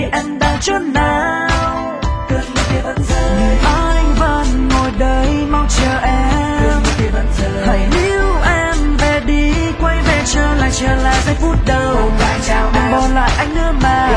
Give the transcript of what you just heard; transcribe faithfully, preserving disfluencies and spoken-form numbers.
em đang chỗ nào. Cơn mưa kia vẫn rơi, nhưng anh vẫn ngồi đây mong chờ em. Cơn mưa kia vẫn rơi, hãy níu em về đi, quay về trở lại trở lại giây phút đầu. Đừng bỏ lại anh nữa mà.